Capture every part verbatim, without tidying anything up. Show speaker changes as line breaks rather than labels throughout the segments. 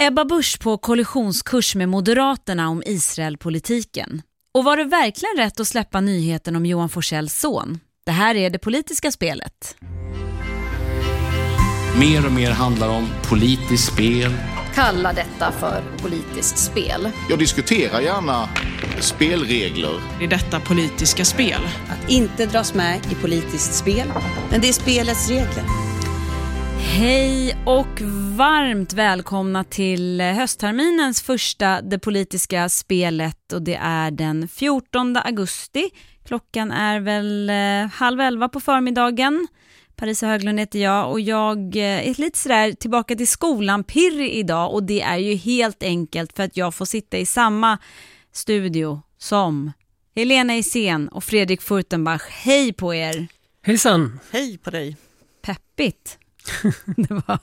Ebba Busch på kollisionskurs med Moderaterna om Israelpolitiken. Och var det verkligen rätt att släppa nyheten om Johan Forssells son? Det här är det politiska spelet.
Mer och mer handlar om politiskt spel.
Kalla detta för politiskt spel.
Jag diskuterar gärna spelregler.
I detta politiska spel.
Att inte dras med i politiskt spel, men det är spelets regler.
Hej och varmt välkomna till höstterminens första Det politiska spelet, och det är den fjortonde augusti. Klockan är väl eh, halv elva på förmiddagen. Parisa Höglund heter jag och jag är lite sådär tillbaka till skolan pirrig idag, och det är ju helt enkelt för att jag får sitta i samma studio som Helena Isén och Fredrik Furtenbach. Hej på er!
Hejsan!
Hej på dig!
Peppigt! Det var...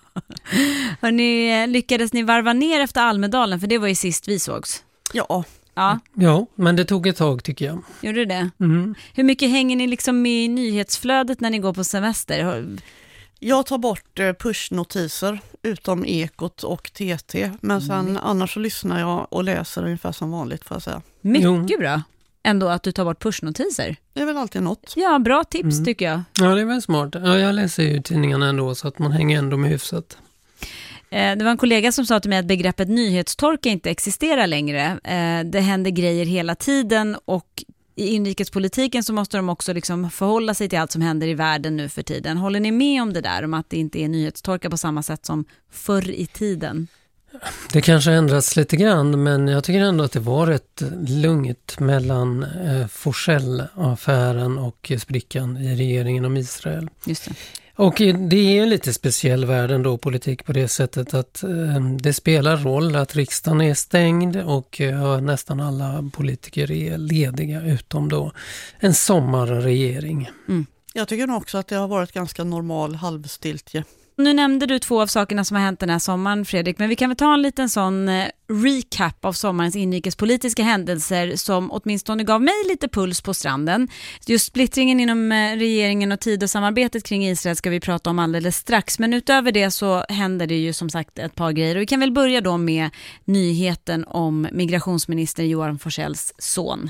Hörrni, lyckades ni varva ner efter Almedalen? För det var ju sist vi sågs.
Ja.
Ja.
Ja, men det tog ett tag tycker jag.
Gjorde det?
Mm.
Hur mycket hänger ni liksom med i nyhetsflödet när ni går på semester?
Jag tar bort pushnotiser utom Ekot och T T. Men sen mm. annars så lyssnar jag och läser ungefär som vanligt, får jag säga.
Mycket
jo.
bra. Ändå att du tar bort pushnotiser.
Det är väl alltid något.
Ja, bra tips
mm.
tycker jag.
Ja, det är väl smart. Ja, jag läser ju tidningarna ändå så att man hänger ändå med hyfsat.
Det var en kollega som sa till mig att begreppet nyhetstorka inte existerar längre. Det händer grejer hela tiden, och i inrikespolitiken så måste de också liksom förhålla sig till allt som händer i världen nu för tiden. Håller ni med om det där, om att det inte är nyhetstorka på samma sätt som förr i tiden?
Det kanske ändras lite grann, men jag tycker ändå att det var rätt lugnt mellan eh, Forsell-affären och sprickan i regeringen om Israel.
Just det.
Och det är en lite speciell värld ändå, politik, på det sättet att eh, det spelar roll att riksdagen är stängd och eh, nästan alla politiker är lediga utom då en sommarregering.
Mm.
Jag tycker nog också att det har varit ganska normal halvstiltje.
Nu nämnde du två av sakerna som har hänt den här sommaren, Fredrik, men vi kan väl ta en liten sån eh, recap av sommarens inrikespolitiska händelser som åtminstone gav mig lite puls på stranden. Just splittringen inom eh, regeringen och Tidösamarbetet kring Israel ska vi prata om alldeles strax, men utöver det så händer det ju som sagt ett par grejer, och vi kan väl börja då med nyheten om migrationsminister Johan Forssells son.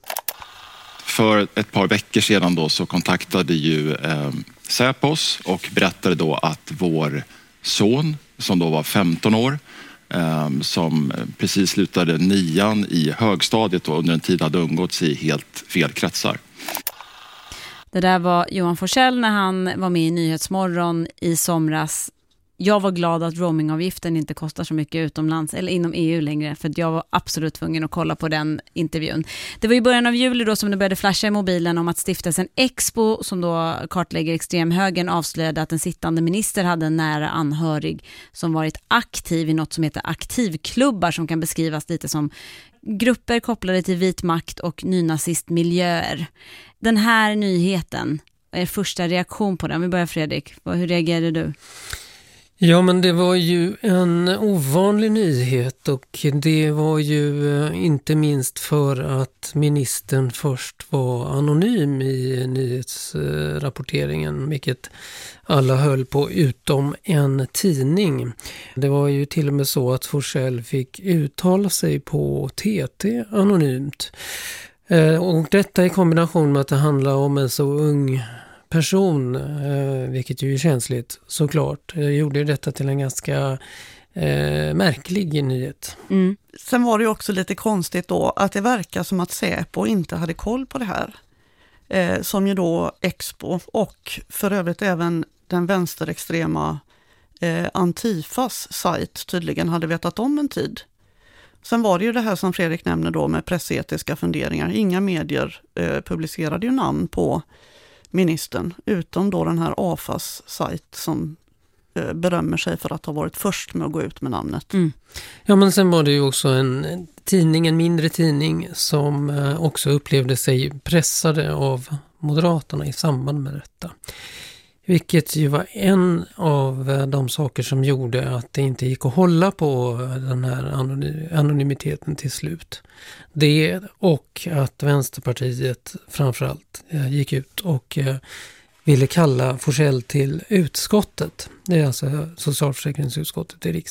För ett par veckor sedan då så kontaktade ju eh, Säpos och berättade då att vår son, som då var femton år, eh, som precis slutade nian i högstadiet och under en tid hade umgåtts i helt fel kretsar.
Det där var Johan Forsell när han var med i Nyhetsmorgon i somras. Jag var glad att roamingavgiften inte kostar så mycket utomlands eller inom E U längre, för att jag var absolut tvungen att kolla på den intervjun. Det var i början av juli då som det började flasha i mobilen om att stiftelsen Expo, som då kartlägger extremhögern, avslöjade att en sittande minister hade en nära anhörig som varit aktiv i något som heter aktivklubbar, som kan beskrivas lite som grupper kopplade till vit makt och nynazistmiljöer. Den här nyheten, är första reaktion på den. Vi börjar Fredrik, hur reagerade du?
Ja, men det var ju en ovanlig nyhet, och det var ju inte minst för att ministern först var anonym i nyhetsrapporteringen, vilket alla höll på utom en tidning. Det var ju till och med så att Forsell fick uttala sig på T T anonymt. Och detta i kombination med att det handlar om en så ung person, eh, vilket ju är känsligt såklart, eh, gjorde detta till en ganska eh, märklig nyhet.
Mm.
Sen var det ju också lite konstigt då att det verkar som att Säpo inte hade koll på det här. Eh, som ju då Expo och för övrigt även den vänsterextrema eh, Antifas sajt tydligen hade vetat om en tid. Sen var det ju det här som Fredrik nämner då med pressetiska funderingar. Inga medier eh, publicerade ju namn på ministern, utom då den här A F As sajt som eh, berömmer sig för att ha varit först med att gå ut med namnet.
Mm.
Ja, men sen var det ju också en tidning, en mindre tidning, som eh, också upplevde sig pressade av Moderaterna i samband med detta. Vilket ju var en av de saker som gjorde att det inte gick att hålla på den här anonym- anonymiteten till slut. Det och att Vänsterpartiet framförallt gick ut och ville kalla Forsell till utskottet. Det är alltså socialförsäkringsutskottet i riksdagen.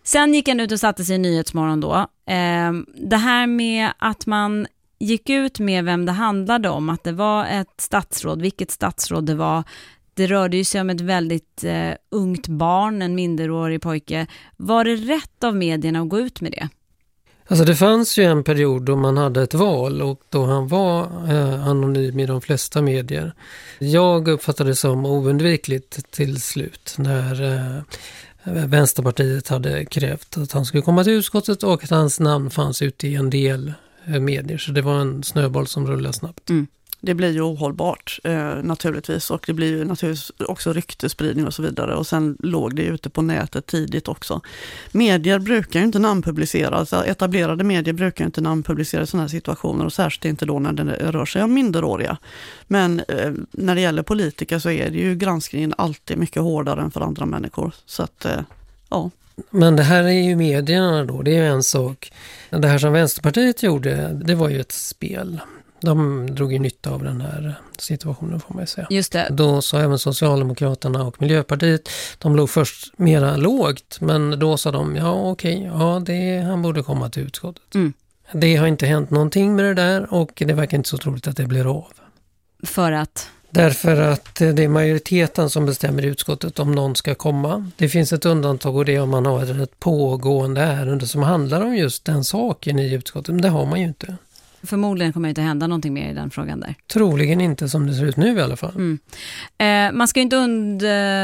Sen gick han ut och satte sig i Nyhetsmorgon då. Eh, det här med att man gick ut med vem det handlade om, att det var ett statsråd, vilket statsråd det var. Det rörde ju sig om ett väldigt eh, ungt barn, en minderårig pojke. Var det rätt av medierna att gå ut med det?
Alltså det fanns ju en period då man hade ett val och då han var eh, anonym i de flesta medier. Jag uppfattade det som oundvikligt till slut när eh, Vänsterpartiet hade krävt att han skulle komma till utskottet och att hans namn fanns ute i en del eh, medier. Så det var en snöboll som rullade snabbt.
Mm. Det blir ju ohållbart eh, naturligtvis, och det blir ju naturligtvis också ryktespridning och så vidare, och sen låg det ute på nätet tidigt också. Medier brukar ju inte namnpublicera, alltså etablerade medier brukar ju inte namnpublicera i sådana här situationer, och särskilt inte då när det rör sig om minderåriga. Men eh, när det gäller politiker så är det ju granskningen alltid mycket hårdare än för andra människor, så att eh, ja.
Men det här är ju medierna då, det är ju en sak. Det här som Vänsterpartiet gjorde, det var ju ett spel. De drog ju nytta av den här situationen, får man säga.
Just det.
Då sa även Socialdemokraterna och Miljöpartiet, de låg först mera lågt, men då sa de, ja okej, ja, det, han borde komma till utskottet. Mm. Det har inte hänt någonting med det där, och det verkar inte så troligt att det blir av.
För att?
Därför att det är majoriteten som bestämmer i utskottet om någon ska komma. Det finns ett undantag, och det är om man har ett pågående ärende som handlar om just den saken i utskottet, men det har man ju inte.
Förmodligen kommer det inte hända någonting mer i den frågan där.
Troligen inte, som det ser ut nu i alla fall.
Mm. Eh, man ska ju inte und,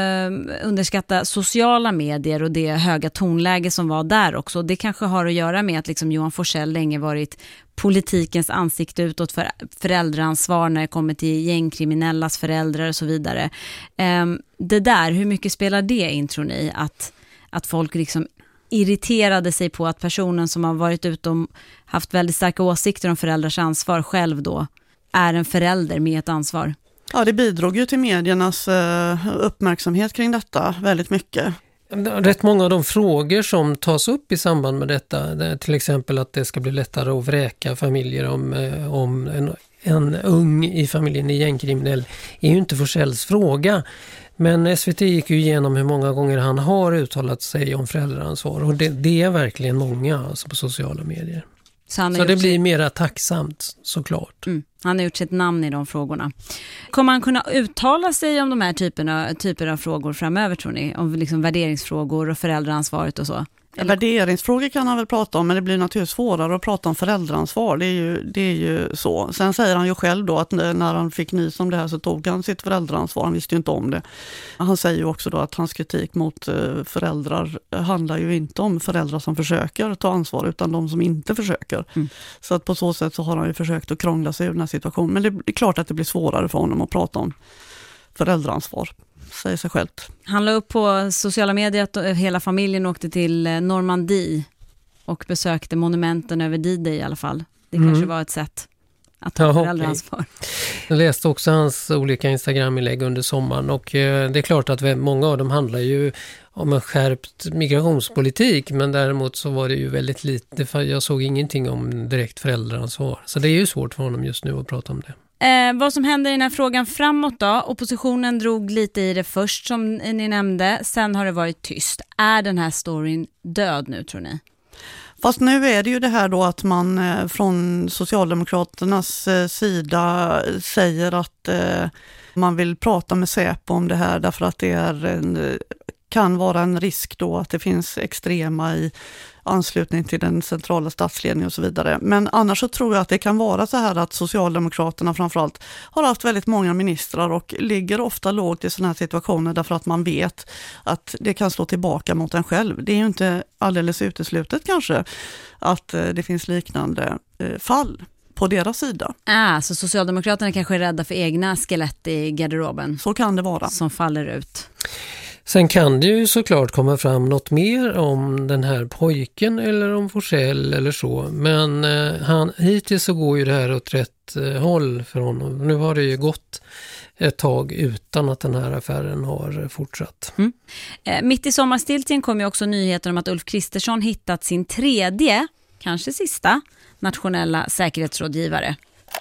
underskatta sociala medier och det höga tonläge som var där också. Det kanske har att göra med att liksom Johan Forssell länge varit politikens ansikte utåt för föräldraansvar när det kommer till gängkriminellas föräldrar och så vidare. Eh, det där, hur mycket spelar det in, tror ni? Att, att folk liksom irriterade sig på att personen som har varit ute och haft väldigt starka åsikter om föräldrars ansvar själv då är en förälder med ett ansvar.
Ja, det bidrog ju till mediernas uppmärksamhet kring detta väldigt mycket.
Rätt många av de frågor som tas upp i samband med detta, till exempel att det ska bli lättare att vräka familjer om, om en, en ung i familjen är gängkriminell, är ju inte Forssells fråga. Men S V T gick ju igenom hur många gånger han har uttalat sig om föräldraansvar, och det, det är verkligen många, alltså på sociala medier. Så, så det blir sitt... mera tacksamt, såklart.
Mm. Han har gjort sitt namn i de frågorna. Kommer han kunna uttala sig om de här typerna, typer av frågor framöver, tror ni? Om liksom värderingsfrågor och föräldraansvaret och så?
Eller? Värderingsfrågor kan han väl prata om, men det blir naturligtvis svårare att prata om föräldraansvar. Det är ju, det är ju så. Sen säger han ju själv då att när han fick nys om det här så tog han sitt föräldraansvar. Han visste ju inte om det. Han säger ju också då att hans kritik mot föräldrar handlar ju inte om föräldrar som försöker ta ansvar, utan de som inte försöker. Mm. Så att på så sätt så har han ju försökt att krångla sig ur den här situationen. Men det är klart att det blir svårare för honom att prata om föräldraansvar. Säger sig självt.
Han la upp på sociala medier att hela familjen åkte till Normandie och besökte monumenten över D-Day i alla fall. Det mm. kanske var ett sätt att ta ja, föräldraansvar. Okay.
Jag läste också hans olika Instagram-inlägg under sommaren, och eh, det är klart att många av dem handlar ju om en skärpt migrationspolitik, men däremot så var det ju väldigt lite, för jag såg ingenting om direkt föräldraansvar. Så det är ju svårt för honom just nu att prata om det.
Eh, vad som händer i den här frågan framåt då? Oppositionen drog lite i det först som ni nämnde. Sen har det varit tyst. Är den här storyn död nu, tror ni?
Fast nu är det ju det här då att man eh, från Socialdemokraternas eh, sida säger att eh, man vill prata med Säpo om det här, därför att det är en, kan vara en risk då att det finns extrema i anslutning till den centrala statsledningen och så vidare. Men annars så tror jag att det kan vara så här att Socialdemokraterna framförallt har haft väldigt många ministrar och ligger ofta lågt i sådana här situationer, därför att man vet att det kan slå tillbaka mot en själv. Det är ju inte alldeles uteslutet kanske att det finns liknande fall på deras sida.
Ah, så Socialdemokraterna kanske är rädda för egna skelett i garderoben?
Så kan det vara.
Som faller ut.
Sen kan det ju såklart komma fram något mer om den här pojken eller om Forssell eller så. Men eh, han, hittills så går ju det här åt rätt eh, håll för honom. Nu har det ju gått ett tag utan att den här affären har fortsatt.
Mm. Eh, mitt i sommarstiltjen kom ju också nyheter om att Ulf Kristersson hittat sin tredje, kanske sista, nationella säkerhetsrådgivare.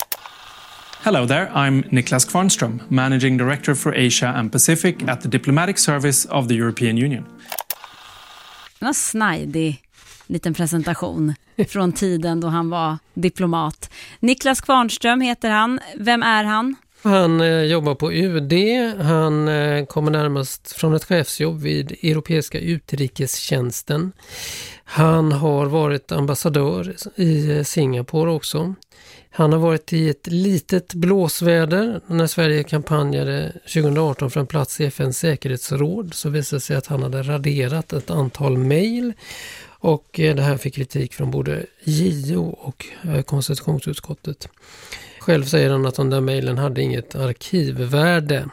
Hello there, I'm Niklas Kvarnström, Managing Director for Asia and Pacific at the Diplomatic Service of the European Union.
Det var en snajdig liten presentation från tiden då han var diplomat. Niklas Kvarnström heter han. Vem är han?
Han eh, jobbar på U D. Han eh, kommer närmast från ett chefsjobb vid Europeiska utrikestjänsten. Han har varit ambassadör i Singapore också. Han har varit i ett litet blåsväder när Sverige kampanjade tjugo arton för en plats i F N:s säkerhetsråd. Så visade det sig att han hade raderat ett antal mejl. Och det här fick kritik från både J O och konstitutionsutskottet. Själv säger han att de där mejlen hade inget arkivvärde.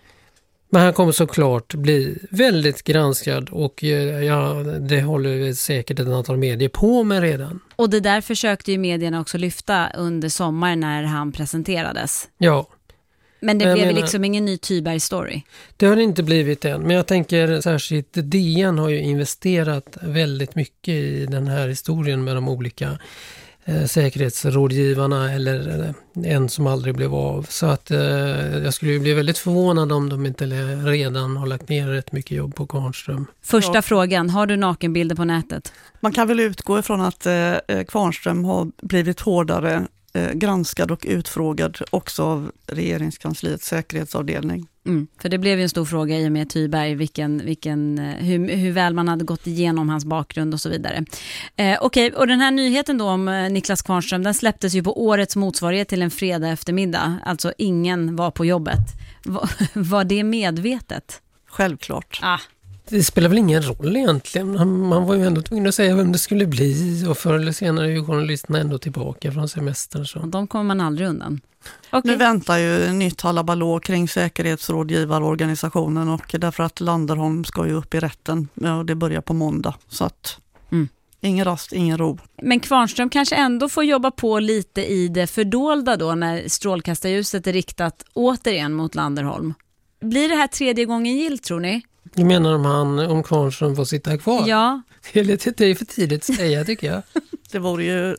Men han kommer såklart bli väldigt granskad och ja, det håller säkert ett antal medier på med redan.
Och det där försökte ju medierna också lyfta under sommaren när han presenterades.
Ja.
Men det
jag
blev
menar,
liksom ingen ny Thyberg-story.
Det har det inte blivit än. Men jag tänker särskilt D N har ju investerat väldigt mycket i den här historien med de olika eh, säkerhetsrådgivarna eller eh, en som aldrig blev av. Så att eh, jag skulle bli väldigt förvånad om de inte redan har lagt ner rätt mycket jobb på Kvarnström.
Första
Ja.
frågan, har du nakenbilder på nätet?
Man kan väl utgå ifrån att eh, Kvarnström har blivit hårdare eh, granskad och utfrågad också av regeringskansliets säkerhetsavdelning.
Mm, för det blev ju en stor fråga i och med Thyberg, vilken, vilken, hur, hur väl man hade gått igenom hans bakgrund och så vidare. Eh, Okej, okay, och den här nyheten då om eh, Niklas Kvarnström, den släpptes ju på årets motsvarighet till en fredag eftermiddag. Alltså ingen var på jobbet. Va, var det medvetet?
Självklart.
Ah.
Det spelar väl ingen roll egentligen. Man var ju ändå tvungen att säga vem det skulle bli och förr eller senare är ju journalisterna ändå tillbaka från semestern. Så.
De kommer man aldrig undan. Okay.
Nu väntar ju nytt halabalå kring säkerhetsrådgivarorganisationen och därför att Landerholm ska ju upp i rätten och det börjar på måndag. Så att mm. ingen rast, ingen ro.
Men Kvarnström kanske ändå får jobba på lite i det fördolda då när strålkastarljuset är riktat återigen mot Landerholm. Blir det här tredje gången gilt tror ni?
Du menar om han, om Kvarnström får sitta kvar?
Ja.
Det är lite det är för tidigt att säga tycker jag.
Det vore ju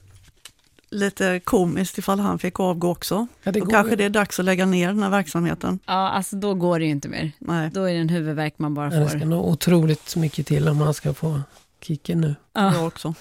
lite komiskt ifall han fick avgå också.
Ja, det
då
går
kanske
ju.
det är dags att lägga ner den här verksamheten.
Ja, alltså då går det ju inte mer.
Nej.
Då är det en huvudvärk man bara får.
Det ska nog otroligt mycket till om han ska få kicken nu.
Ja.
Jag också.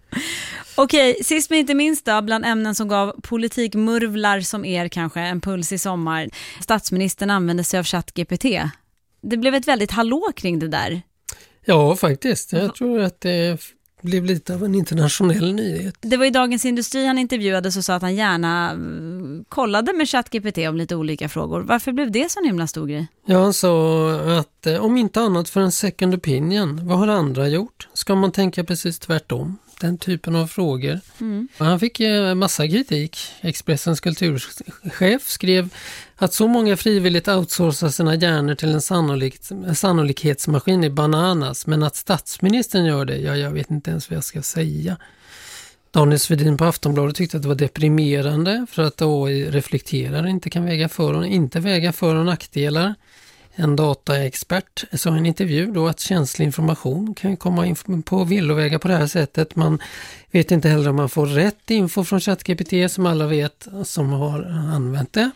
Okej, sist men inte minst då, bland ämnen som gav politikmurvlar som er kanske en puls i sommar. Statsministern använde sig av ChatGPT. Det blev ett väldigt hallå kring det där.
Ja, faktiskt. Jag tror att det blev lite av en internationell nyhet.
Det var i Dagens Industri han intervjuade så sa att han gärna kollade med ChatGPT om lite olika frågor. Varför blev det så en himla stor grej?
Ja, han sa att om inte annat för en second opinion, vad har andra gjort? Ska man tänka precis tvärtom? Den typen av frågor. Mm. Han fick massa kritik. Expressens kulturchef skrev att så många frivilligt outsourcar sina hjärnor till en sannolik, sannolikhetsmaskin i bananas, men att statsministern gör det, ja, jag vet inte ens vad jag ska säga. Daniel Svedin på Aftonbladet tyckte att det var deprimerande för att A I reflekterar inte kan väga för och inte väga för och nackdelar. En dataexpert sa i en intervju då att känslig information kan komma in på villovägar på det här sättet. Man vet inte heller om man får rätt info från ChatGPT som alla vet som har använt det.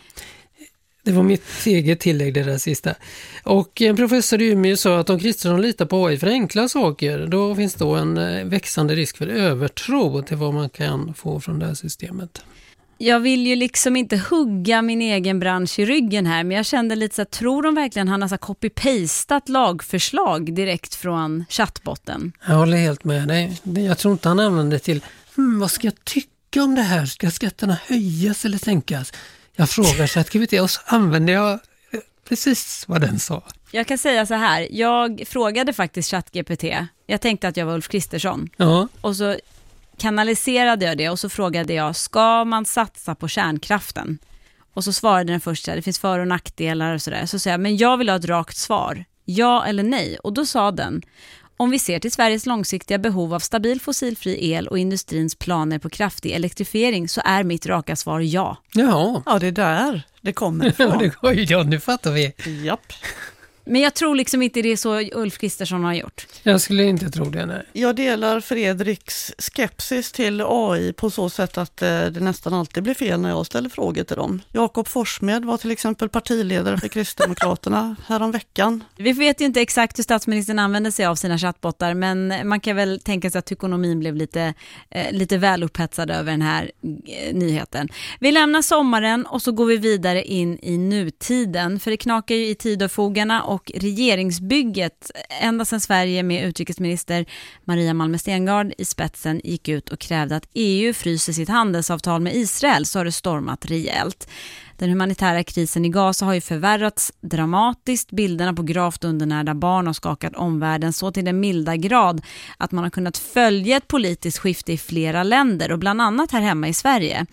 Det var mitt eget tillägg det där sista. Och en professor i Umeå sa att om Kristersson litar på A I för enkla saker, då finns då en växande risk för övertro till vad man kan få från det här systemet.
Jag vill ju liksom inte hugga min egen bransch i ryggen här, men jag kände lite så att tror de verkligen han har så copy-pastat lagförslag direkt från chattbotten?
Jag håller helt med dig. Jag tror inte han använder det till hm, vad ska jag tycka om det här? Ska skatterna höjas eller sänkas? Jag frågar ChatGPT och så använder jag precis vad den sa.
Jag kan säga så här, jag frågade faktiskt ChatGPT. Jag tänkte att jag var Ulf Kristersson.
Ja.
Och så kanaliserade jag det och så frågade jag, ska man satsa på kärnkraften? Och så svarade den först, det finns för- och nackdelar och sådär. Så sa jag, men jag vill ha ett rakt svar. Ja eller nej? Och då sa den, om vi ser till Sveriges långsiktiga behov av stabil fossilfri el och industrins planer på kraftig elektrifiering så är mitt raka svar ja.
Ja.
Ja, det är där det kommer ifrån.
Ja, det går ju, ja, nu fattar vi.
Japp.
Men jag tror liksom inte det är så Ulf Kristersson har gjort.
Jag skulle inte tro det, nej.
Jag delar Fredriks skepsis till A I på så sätt att eh, det nästan alltid blir fel när jag ställer frågor till dem. Jakob Forssmed var till exempel partiledare för Kristdemokraterna häromveckan.
Vi vet ju inte exakt hur statsministern använder sig av sina chattbottar, men man kan väl tänka sig att ekonomin blev lite, eh, lite väl upphetsad över den här eh, nyheten. Vi lämnar sommaren och så går vi vidare in i nutiden, för det knakar ju i Tidöfogarna och regeringsbygget ända sedan Sverige med utrikesminister Maria Malmer Stenergard i spetsen gick ut och krävde att E U fryser sitt handelsavtal med Israel, så har det stormat rejält. Den humanitära krisen i Gaza har ju förvärrats dramatiskt. Bilderna på gravt undernärda barn har skakat omvärlden så till den milda grad att man har kunnat följa ett politiskt skifte i flera länder och bland annat här hemma i Sverige.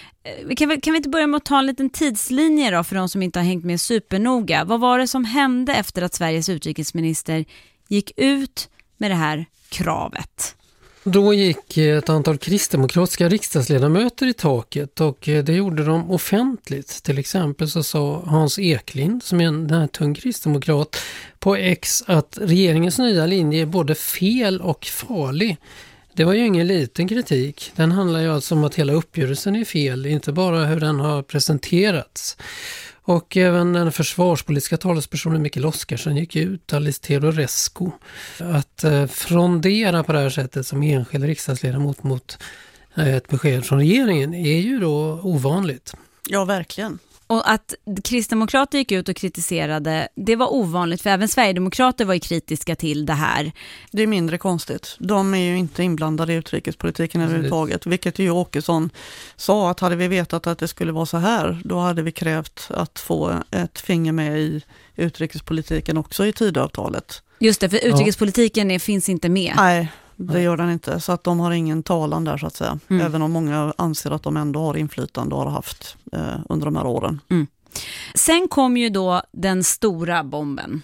Kan vi, kan vi inte börja med att ta en liten tidslinje då för de som inte har hängt med supernoga? Vad var det som hände efter att Sveriges utrikesminister gick ut med det här kravet?
Då gick ett antal kristdemokratiska riksdagsledamöter i taket och det gjorde de offentligt. Till exempel så sa Hans Eklind, som är en den här tung kristdemokrat, på X att regeringens nya linje är både fel och farlig. Det var ju ingen liten kritik. Den handlar ju alltså om att hela uppgörelsen är fel, inte bara hur den har presenterats. Och även den försvarspolitiska talespersonen Mikael Oskarsson gick ut, Alice Teodorescu, att eh, frondera på det här sättet som enskild riksdagsledamot mot eh, ett besked från regeringen är ju då ovanligt.
Ja, verkligen.
Och att kristdemokrater gick ut och kritiserade, det var ovanligt, för även Sverigedemokrater var ju kritiska till det här.
Det är mindre konstigt. De är ju inte inblandade i utrikespolitiken överhuvudtaget, vilket ju Åkesson sa, att hade vi vetat att det skulle vara så här, då hade vi krävt att få ett finger med i utrikespolitiken också i Tidöavtalet.
Just det, för utrikespolitiken är, finns inte med.
Nej, det gör den inte. Så att de har ingen talan där så att säga.
Mm.
Även om många anser att de ändå har inflytande och har haft eh, under de här åren.
Mm. Sen kom ju då den stora bomben.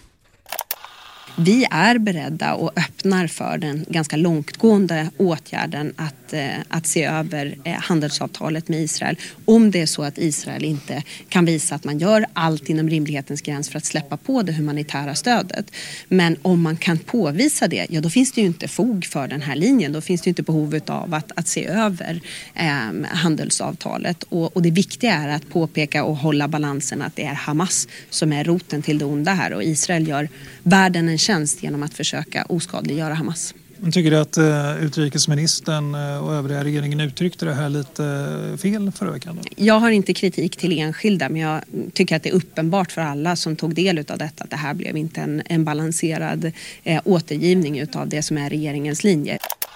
Vi är beredda och öppnar för den ganska långtgående åtgärden att, eh, att se över eh, handelsavtalet med Israel. Om det är så att Israel inte kan visa att man gör allt inom rimlighetens gräns för att släppa på det humanitära stödet. Men om man kan påvisa det, ja då finns det ju inte fog för den här linjen. Då finns det ju inte behov av att, att se över eh, handelsavtalet. Och, och det viktiga är att påpeka och hålla balansen att det är Hamas som är roten till det onda här. Och Israel gör världen en tjänst genom att försöka oskadliggöra Hamas.
Jag tycker att uh, utrikesministern uh, och övriga regeringen uttryckte det här lite uh, fel förra veckan? Då?
Jag har inte kritik till enskilda, men jag tycker att det är uppenbart för alla som tog del av detta att det här blev inte en, en balanserad uh, återgivning av det som är regeringens linje.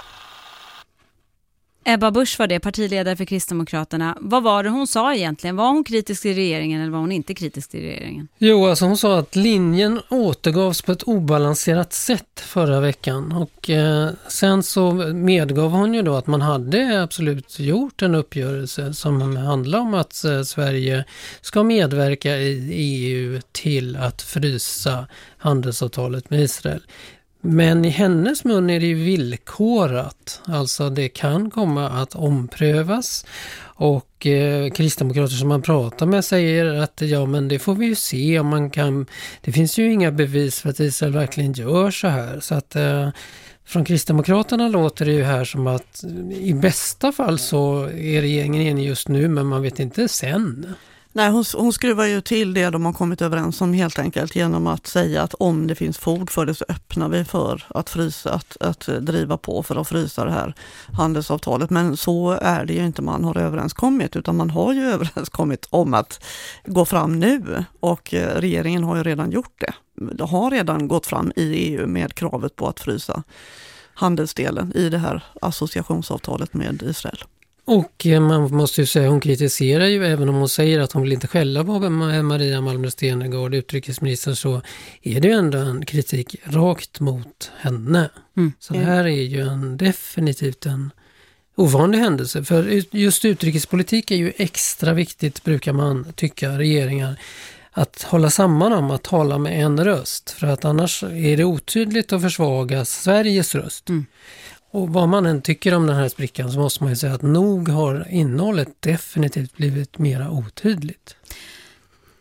Ebba Busch var det, partiledare för Kristdemokraterna. Vad var det hon sa egentligen? Var hon kritisk till regeringen eller var hon inte kritisk till regeringen?
Jo, alltså hon sa att linjen återgavs på ett obalanserat sätt förra veckan. Och eh, sen så medgav hon ju då att man hade absolut gjort en uppgörelse som handlar om att eh, Sverige ska medverka i E U till att frysa handelsavtalet med Israel. Men i hennes mun är det ju villkorat, alltså det kan komma att omprövas och eh, kristdemokrater som man pratar med säger att ja men det får vi ju se om man kan, det finns ju inga bevis för att Israel verkligen gör så här så att eh, från kristdemokraterna låter det ju här som att i bästa fall så är regeringen enig just nu men man vet inte sen.
Nej, hon, hon skruvar ju till det de har kommit överens om helt enkelt genom att säga att om det finns fog för det så öppnar vi för att frysa, att, att driva på för att frysa det här handelsavtalet. Men så är det ju inte man har överenskommit, utan man har ju överenskommit om att gå fram nu och regeringen har ju redan gjort det. De har redan gått fram i E U med kravet på att frysa handelsdelen i det här associationsavtalet med Israel.
Och man måste ju säga, hon kritiserar ju, även om hon säger att hon vill inte skälla på Maria Malmer Stenergard, utrikesminister, så är det ju ändå en kritik rakt mot henne. Mm. Så det här är ju en, definitivt en ovanlig händelse. För just utrikespolitik är ju extra viktigt, brukar man tycka, regeringar, att hålla samman om, att tala med en röst. För att annars är det otydligt att försvaga Sveriges röst. Mm. Och vad man än tycker om den här sprickan så måste man ju säga att nog har innehållet definitivt blivit mera otydligt.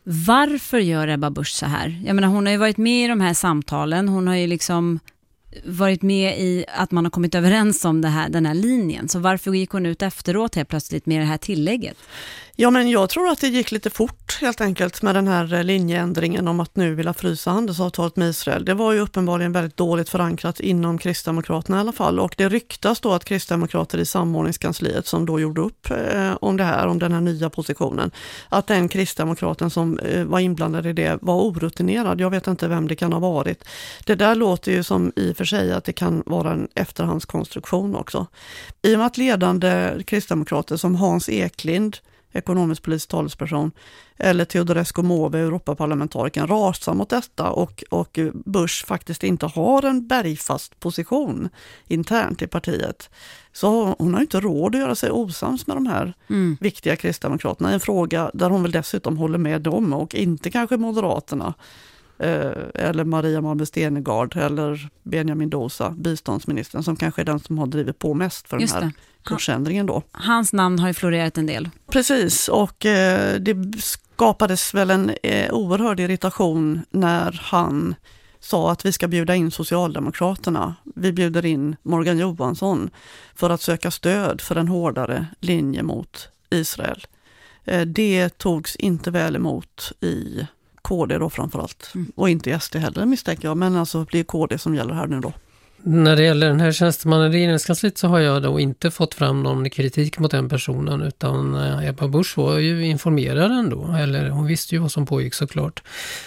Varför gör Ebba Busch så här? Jag menar, hon har ju varit med i de här samtalen. Hon har ju liksom varit med i att man har kommit överens om det här, den här linjen. Så varför gick hon ut efteråt helt plötsligt med det här tillägget?
Ja, men jag tror att det gick lite fort helt enkelt med den här linjeändringen om att nu vilja frysa handelsavtalet med Israel. Det var ju uppenbarligen väldigt dåligt förankrat inom Kristdemokraterna i alla fall, och det ryktas då att kristdemokrater i samordningskansliet som då gjorde upp eh, om det här, om den här nya positionen, att den kristdemokraten som eh, var inblandad i det var orutinerad. Jag vet inte vem det kan ha varit. Det där låter ju som i och för sig att det kan vara en efterhandskonstruktion också. I och med att ledande kristdemokrater som Hans Eklind, ekonomisk politisk talesperson, eller Teodorescu Måwe, Europaparlamentarikern, rasar mot detta och, och Busch faktiskt inte har en bergfast position internt i partiet. Så hon har inte råd att göra sig osams med de här mm. viktiga kristdemokraterna i en fråga där hon väl dessutom håller med dem och inte kanske Moderaterna eh, eller Maria Malmberg Stenergard eller Benjamin Dosa, biståndsministern, som kanske är den som har drivit på mest för
Just
den här
det.
kursändringen då.
Hans namn har ju florerat en del.
Precis, och eh, det skapades väl en eh, oerhörd irritation när han sa att vi ska bjuda in Socialdemokraterna. Vi bjuder in Morgan Johansson för att söka stöd för en hårdare linje mot Israel. Eh, det togs inte väl emot i K D då framförallt. Mm. Och inte i S D heller misstänker jag, men alltså det är K D som gäller här nu då.
När det gäller den här tjänstemannen i regeringskansliet så har jag då inte fått fram någon kritik mot den personen, utan Ebba Busch var ju informerad ändå, eller hon visste ju vad som pågick såklart.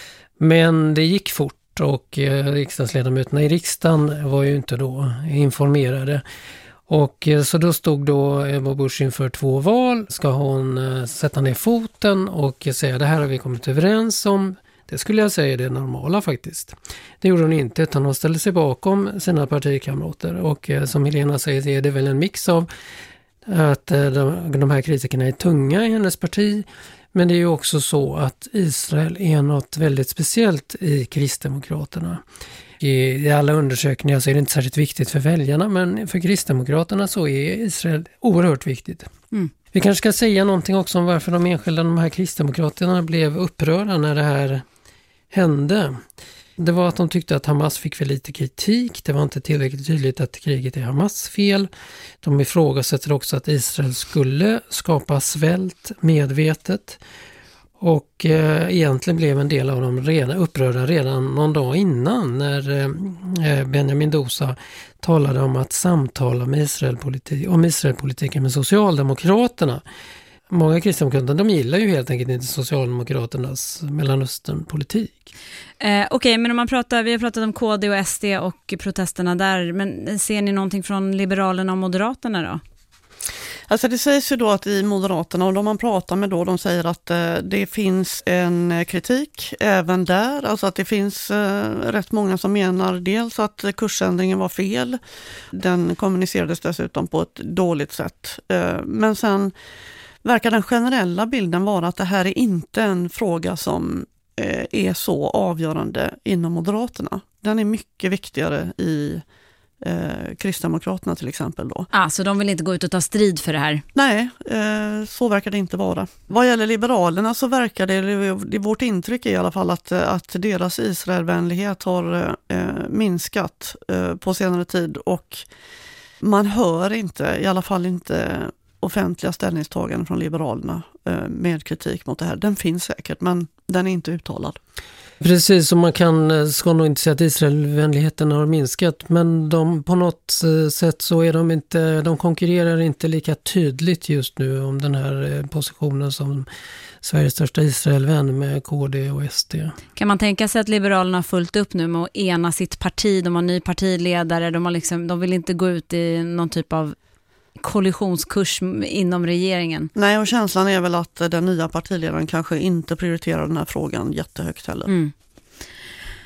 Men det gick fort och riksdagsledamöterna i riksdagen var ju inte då informerade. Och så då stod då Ebba Busch inför två val. Ska hon sätta ner foten och säga det här har vi kommit överens om? Det skulle jag säga är det normala faktiskt. Det gjorde hon inte, utan hon ställde sig bakom sina partikamrater. Och eh, som Helena säger är det väl en mix av att eh, de, de här kritikerna är tunga i hennes parti. Men det är ju också så att Israel är något väldigt speciellt i Kristdemokraterna. I, i alla undersökningar så är det inte särskilt viktigt för väljarna, men för Kristdemokraterna så är Israel oerhört viktigt. Mm. Vi kanske ska säga någonting också om varför de enskilda de här kristdemokraterna blev upprörda när det här hände. Det var att de tyckte att Hamas fick för lite kritik. Det var inte tillräckligt tydligt att kriget är Hamas fel. De ifrågasätter också att Israel skulle skapa svält medvetet. Och eh, egentligen blev en del av dem redan upprörda redan någon dag innan när eh, Benjamin Dosa talade om att samtala med Israelpolitik, om Israelpolitiken med Socialdemokraterna. Många kristdemokrater, de gillar ju helt enkelt inte Socialdemokraternas Mellanösternpolitik.
Eh, Okej, okay, men om man pratar, vi har pratat om K D och S D och protesterna där, men ser ni någonting från Liberalerna och Moderaterna då?
Alltså det sägs ju då att i Moderaterna, och de man pratar med då, de säger att eh, det finns en kritik även där. Alltså att det finns eh, rätt många som menar dels att kursändringen var fel. Den kommunicerades dessutom på ett dåligt sätt. Eh, men sen verkar den generella bilden vara att det här är inte en fråga som eh, är så avgörande inom Moderaterna. Den är mycket viktigare i Eh, Kristdemokraterna till exempel då.
Ah, så de vill inte gå ut och ta strid för det här?
Nej, eh, så verkar det inte vara. Vad gäller Liberalerna så verkar det, det är vårt intryck i alla fall att, att deras Israelvänlighet har eh, minskat eh, på senare tid, och man hör inte, i alla fall inte offentliga ställningstaganden från Liberalerna eh, med kritik mot det här. Den finns säkert, men den är inte uttalad.
Precis, som man kan, ska nog inte säga att Israelvänligheten har minskat, men de, på något sätt så är de inte, de konkurrerar inte lika tydligt just nu om den här positionen som Sveriges största Israelvän med K D och S D.
Kan man tänka sig att Liberalerna har fullt upp nu med att ena sitt parti, de har ny partiledare, de, har liksom, de vill inte gå ut i någon typ av kollisionskurs inom regeringen?
Nej, och känslan är väl att den nya partiledaren kanske inte prioriterar den här frågan jättehögt heller. Mm.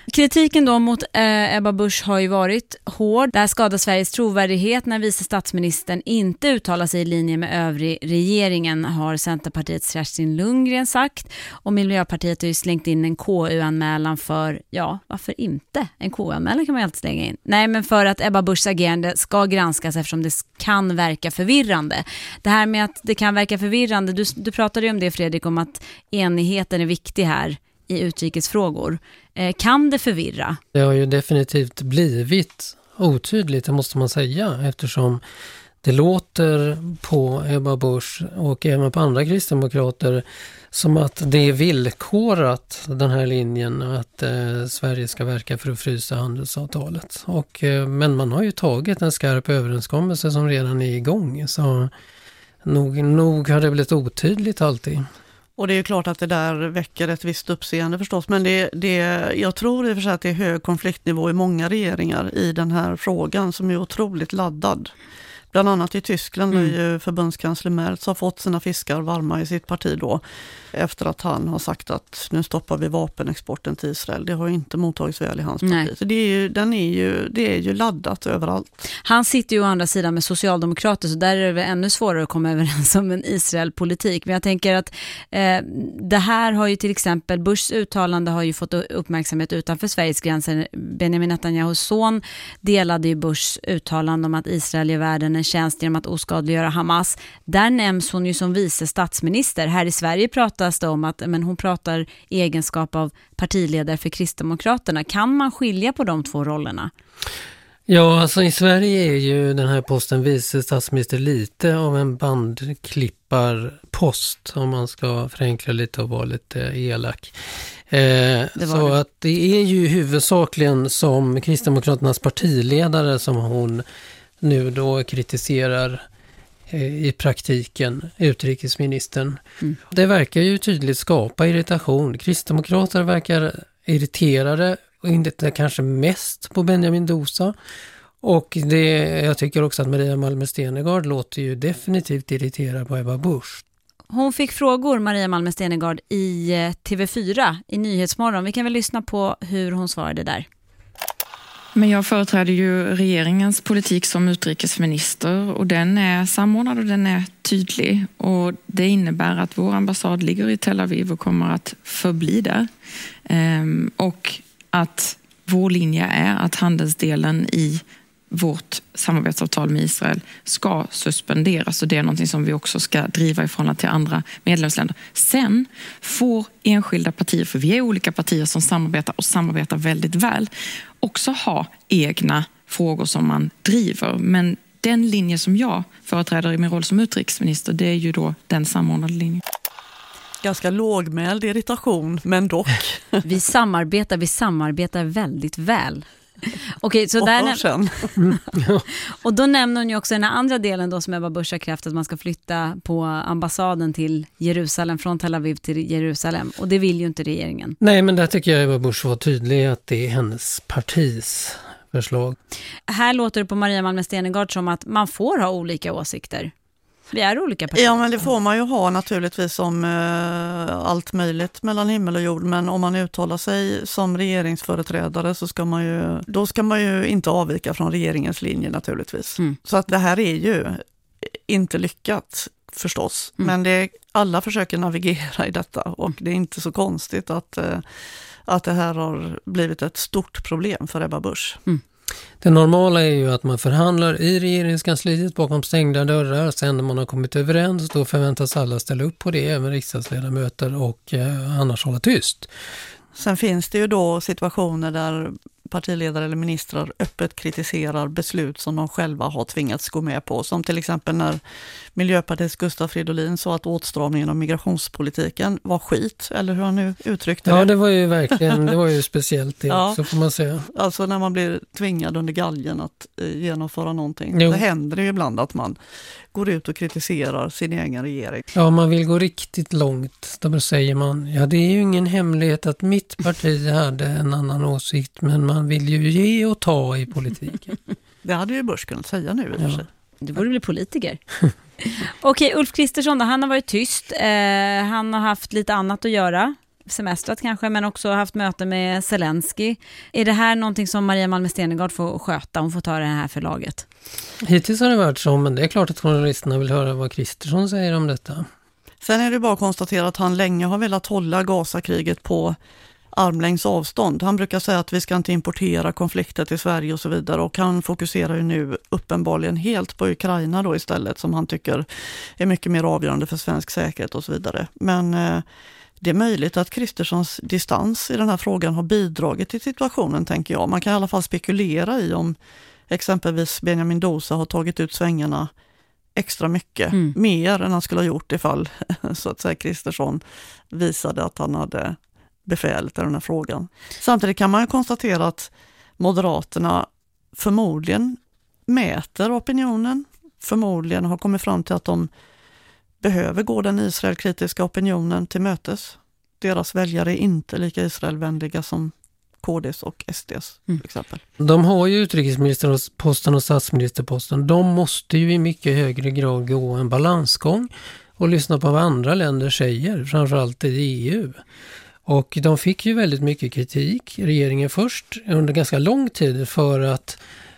Kritiken då mot eh, Ebba Busch har ju varit hård. Det här skadar Sveriges trovärdighet när vice statsministern inte uttalar sig i linje med övrig regeringen, har Centerpartiets Kerstin Lundgren sagt. Och Miljöpartiet har ju slängt in en K U-anmälan för, ja, varför inte? En K U-anmälan kan man ju alltid slänga in. Nej, men för att Ebba Buschs agerande ska granskas eftersom det kan verka förvirrande. Det här med att det kan verka förvirrande, du, du pratade ju om det, Fredrik, om att enigheten är viktig här i utrikesfrågor. Eh, kan det förvirra?
Det har ju definitivt blivit otydligt, det måste man säga, eftersom det låter på Ebba Busch och även på andra kristdemokrater som att det är villkorat, den här linjen, att eh, Sverige ska verka för att frysa handelsavtalet. Och, eh, men man har ju tagit en skarp överenskommelse som redan är igång, så nog, nog har det blivit otydligt alltid.
Och det är ju klart att det där väcker ett visst uppseende förstås, men det, det, jag tror i och för sig att det är hög konfliktnivå i många regeringar i den här frågan som är otroligt laddad. Bland annat i Tyskland mm. där ju förbundskansler Merz har fått sina fiskar varma i sitt parti då, efter att han har sagt att nu stoppar vi vapenexporten till Israel. Det har ju inte mottagits väl i hans parti. Nej. Så det är, ju, den är ju, det är ju laddat överallt.
Han sitter ju å andra sidan med socialdemokrater, så där är det väl ännu svårare att komma överens om en Israel-politik. Men jag tänker att eh, det här har ju till exempel, Buschs uttalande har ju fått uppmärksamhet utanför Sveriges gränser. Benjamin Netanyahus son delade ju Buschs uttalande om att Israel är världen en tjänst genom att oskadliggöra Hamas. Där nämns hon ju som vice statsminister. Här i Sverige pratas det om att men hon pratar i egenskap av partiledare för Kristdemokraterna. Kan man skilja på de två rollerna?
Ja, alltså i Sverige är ju den här posten vice statsminister lite av en bandklipparpost, om man ska förenkla lite och vara lite elak. Eh, så det. Att det är ju huvudsakligen som Kristdemokraternas partiledare som hon nu då kritiserar eh, i praktiken utrikesministern. Mm. Det verkar ju tydligt skapa irritation. Kristdemokrater verkar irriterade och inte kanske mest på Benjamin Dosa. Och det, jag tycker också att Maria Malmö Stenergard låter ju definitivt irriterad på Ebba Busch.
Hon fick frågor, Maria Malmö Stenergard, i T V fyra i Nyhetsmorgon. Vi kan väl lyssna på hur hon svarade där.
Men jag företräder ju regeringens politik som utrikesminister och den är samordnad och den är tydlig. Och det innebär att vår ambassad ligger i Tel Aviv och kommer att förbli där. Ehm, och att vår linje är att handelsdelen i vårt samarbetsavtal med Israel ska suspenderas, och det är någonting som vi också ska driva i förhållande till andra medlemsländer. Sen får enskilda partier, för vi är olika partier som samarbetar och samarbetar väldigt väl, också ha egna frågor som man driver. Men den linje som jag företräder i min roll som utrikesminister, det är ju då den samordnade linjen.
Ganska lågmäld irritation, men dock.
Vi samarbetar, vi samarbetar väldigt väl. Okej, så
och
där
sen.
Och då nämner hon ju också den andra delen då som Ebba Busch har krävt, att man ska flytta på ambassaden till Jerusalem, från Tel Aviv till Jerusalem, och det vill ju inte regeringen.
Nej, men där tycker jag Ebba Busch var tydlig att det är hennes partis förslag.
Här låter det på Maria Malmö Stenergard som att man får ha olika åsikter. Vi är olika partier.
Ja, men det får man ju ha naturligtvis om eh, allt möjligt mellan himmel och jord. Men om man uttalar sig som regeringsföreträdare så ska man ju, då ska man ju inte avvika från regeringens linje naturligtvis. Mm. Så att det här är ju inte lyckat förstås. Mm. Men det, alla försöker navigera i detta, och det är inte så konstigt att, eh, att det här har blivit ett stort problem för Ebba Busch. Mm.
Det normala är ju att man förhandlar i regeringskansliet bakom stängda dörrar. Sen när man har kommit överens, då förväntas alla ställa upp på det, även riksdagsledamöter, och eh, annars hålla tyst.
Sen finns det ju då situationer där partiledare eller ministrar öppet kritiserar beslut som de själva har tvingats gå med på. Som till exempel när Miljöpartiets Gustav Fridolin sa att åtstramningen av migrationspolitiken var skit, eller hur han nu uttryckte det.
Ja, det var ju verkligen, det var ju speciellt det
ja,
också, får man säga.
Alltså när man blir tvingad under galgen att eh, genomföra någonting. Jo. Det händer ju ibland att man går ut och kritiserar sin egen regering.
Ja, man vill gå riktigt långt. Då säger man, ja, det är ju ingen hemlighet att mitt parti hade en annan åsikt, men man vill ju ge och ta i politiken.
Det hade ju Busch kunnat säga nu.
Ja. Du borde bli politiker. Okej, Ulf Kristersson då, han har varit tyst. Eh, han har haft lite annat att göra. semestrat kanske, men också haft möte med Zelensky. Är det här någonting som Maria Malmö Stenergard får sköta? Hon får ta det här för laget.
Hittills har det varit så, men det är klart att journalisterna vill höra vad Kristersson säger om detta.
Sen är det bara att konstatera att han länge har velat hålla Gazakriget på armlängds avstånd. Han brukar säga att vi ska inte importera konflikter till Sverige och så vidare, och han fokuserar ju nu uppenbarligen helt på Ukraina då istället, som han tycker är mycket mer avgörande för svensk säkerhet och så vidare. Men eh, det är möjligt att Kristerssons distans i den här frågan har bidragit till situationen, tänker jag. Man kan i alla fall spekulera i om exempelvis Benjamin Dosa har tagit ut svängarna extra mycket, mm. mer än han skulle ha gjort ifall så att säga Kristersson visade att han hade befälet i den här frågan. Samtidigt kan man ju konstatera att Moderaterna förmodligen mäter opinionen, förmodligen har kommit fram till att de behöver gå den Israelkritiska opinionen till mötes. Deras väljare är inte lika Israelvänliga som K D:s och S D:s till exempel.
De har ju utrikesministerposten och statsministerposten. De måste ju i mycket högre grad gå en balansgång och lyssna på vad andra länder säger, framförallt i E U. Och de fick ju väldigt mycket kritik, regeringen först, under ganska lång tid för att,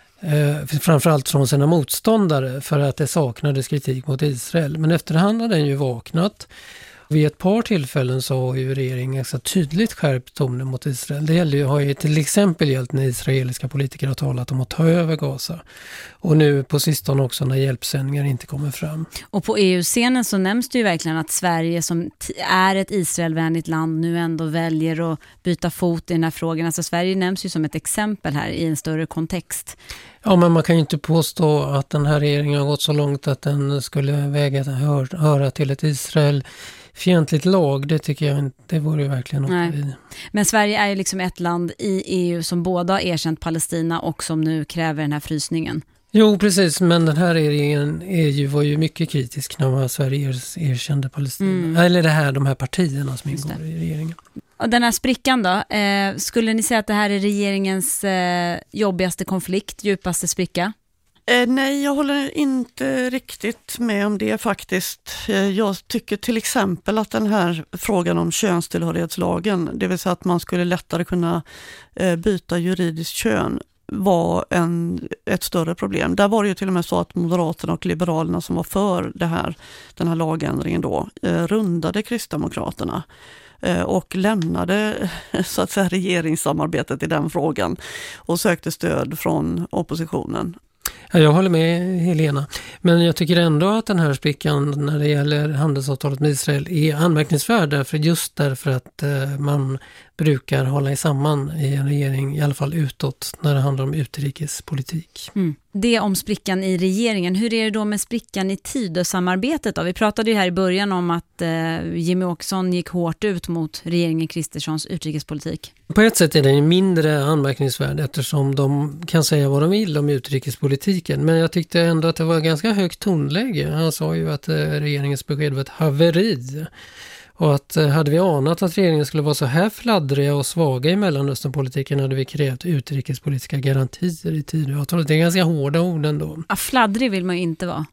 eh, framförallt från sina motståndare, för att det saknades kritik mot Israel. Men efterhand har den ju vaknat. Vid ett par tillfällen så har ju regeringen ganska tydligt skärpt tonen mot Israel. Det gäller ju, har ju till exempel gällt när israeliska politiker har talat om att ta över Gaza. Och nu på sistone också när hjälpsändningar inte kommer fram.
Och på E U-scenen så nämns det ju verkligen att Sverige som t- är ett Israelvänligt land nu ändå väljer att byta fot i den här frågan. Alltså Sverige nämns ju som ett exempel här i en större kontext.
Ja, men man kan ju inte påstå att den här regeringen har gått så långt att den skulle väga hör, höra till ett Israel fientligt lag. Det tycker jag inte, det vore ju verkligen något vid.
Men Sverige är ju liksom ett land i E U som både har erkänt Palestina och som nu kräver den här frysningen.
Jo, precis, men den här regeringen är ju, var ju mycket kritisk när Sverige erkände Palestina. Mm. Eller det här, de här partierna som ingår i regeringen.
Och den här sprickan då, eh, skulle ni säga att det här är regeringens eh, jobbigaste konflikt, djupaste spricka?
Eh, nej, jag håller inte riktigt med om det faktiskt. Eh, jag tycker till exempel att den här frågan om könstillhörighetslagen, det vill säga att man skulle lättare kunna eh, byta juridiskt kön, var en, ett större problem. Där var det ju till och med så att Moderaterna och Liberalerna som var för det här, den här lagändringen då, eh, rundade Kristdemokraterna eh, och lämnade så att säga regeringssamarbetet i den frågan och sökte stöd från oppositionen.
Ja, jag håller med Helena. Men jag tycker ändå att den här sprickan när det gäller handelsavtalet med Israel är anmärkningsvärd, därför just därför att eh, man brukar hålla samman i en regering, i alla fall utåt, när det handlar om utrikespolitik.
Mm. Det om sprickan i regeringen. Hur är det då med sprickan i Tidösamarbetet då? Vi pratade ju här i början om att eh, Jimmy Åkesson gick hårt ut mot regeringen Kristerssons utrikespolitik.
På ett sätt är den mindre anmärkningsvärd eftersom de kan säga vad de vill om utrikespolitiken. Men jag tyckte ändå att det var ganska högt tonläge. Han sa ju att eh, regeringens besked var ett haveri. Och att hade vi anat att regeringen skulle vara så här fladdriga och svaga i Mellanösternpolitiken hade vi krävt utrikespolitiska garantier i tid. Jag tror att det är ganska hårda ord ändå.
Ja, fladdrig vill man ju inte vara.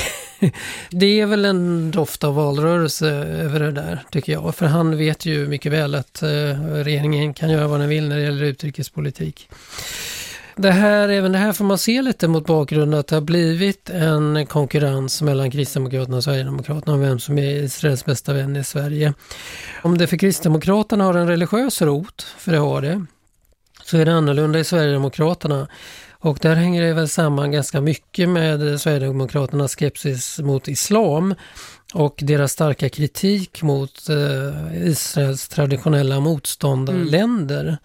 Det är väl en doft av valrörelse över det där, tycker jag. För han vet ju mycket väl att regeringen kan göra vad den vill när det gäller utrikespolitik. Det här, även det här får man se lite mot bakgrund att det har blivit en konkurrens mellan Kristdemokraterna och Sverigedemokraterna om vem som är Israels bästa vän i Sverige. Om det för Kristdemokraterna har en religiös rot, för det har det, så är det annorlunda i Sverigedemokraterna. Och där hänger det väl samman ganska mycket med Sverigedemokraternas skepsis mot islam och deras starka kritik mot eh, Israels traditionella motståndarländer. Mm.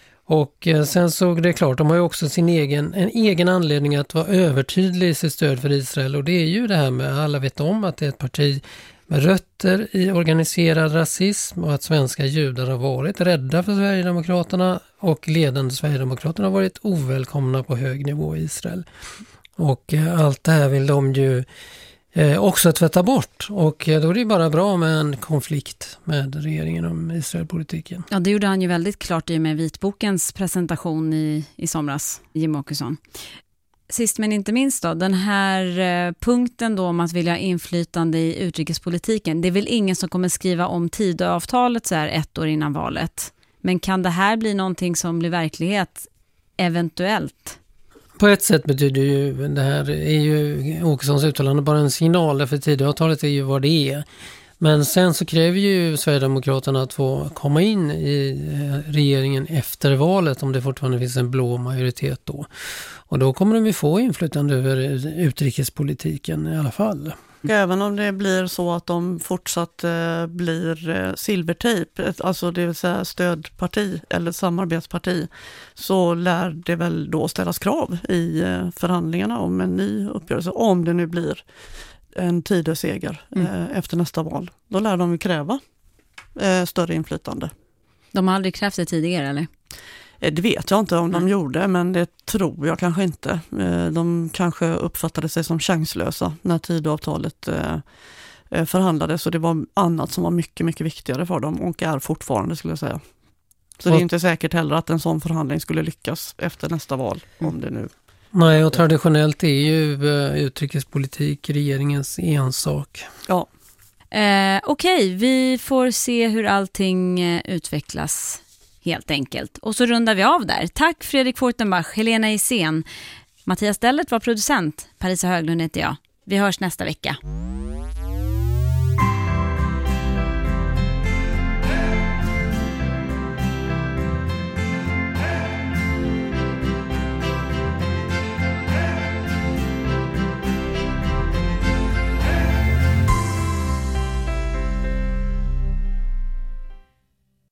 Och sen såg det klart, de har ju också sin egen, en egen anledning att vara övertydlig i sitt stöd för Israel. Och det är ju det här med, alla vet om att det är ett parti med rötter i organiserad rasism och att svenska judar har varit rädda för Sverigedemokraterna och ledande Sverigedemokraterna har varit ovälkomna på hög nivå i Israel. Och allt det här vill de ju eh, också tvätta bort. Och då är det bara bra med en konflikt med regeringen om Israelpolitiken.
Ja, det gjorde han ju väldigt klart i med vitbokens presentation i, i somras, Jim Åkesson. Sist men inte minst då, den här eh, punkten då om att vilja ha inflytande i utrikespolitiken. Det är väl ingen som kommer skriva om Tidöavtalet så här ett år innan valet. Men kan det här bli någonting som blir verklighet eventuellt?
På ett sätt betyder ju det här, är ju Åkessons uttalande bara en signal, för Tidöavtalet är ju vad det är. Men sen så kräver ju Sverigedemokraterna att få komma in i regeringen efter valet om det fortfarande finns en blå majoritet då. Och då kommer de ju få inflytande över utrikespolitiken i alla fall.
Även om det blir så att de fortsatt eh, blir eh, silvertejp, alltså det vill säga stödparti eller samarbetsparti, så lär det väl då ställas krav i eh, förhandlingarna om en ny uppgörelse, om det nu blir en Tidöseger mm. eh, efter nästa val. Då lär de ju kräva eh, större inflytande.
De har aldrig krävt det tidigare, eller?
Eh, det vet jag inte om de gjorde, men det tror jag kanske inte. Eh, de kanske uppfattade sig som chanslösa när Tidöavtalet eh, förhandlades, och det var annat som var mycket, mycket viktigare för dem och är fortfarande, skulle jag säga. Så och det är inte säkert heller att en sån förhandling skulle lyckas efter nästa val, mm. om det nu...
Nej, och traditionellt är ju uh, utrikespolitik regeringens ensak.
Ja. Eh, Okej, okay. Vi får se hur allting uh, utvecklas helt enkelt. Och så rundar vi av där. Tack Fredrik Fortenbach, Helena Isén. Mattias Dellert var producent. Parisa Höglund heter jag. Vi hörs nästa vecka.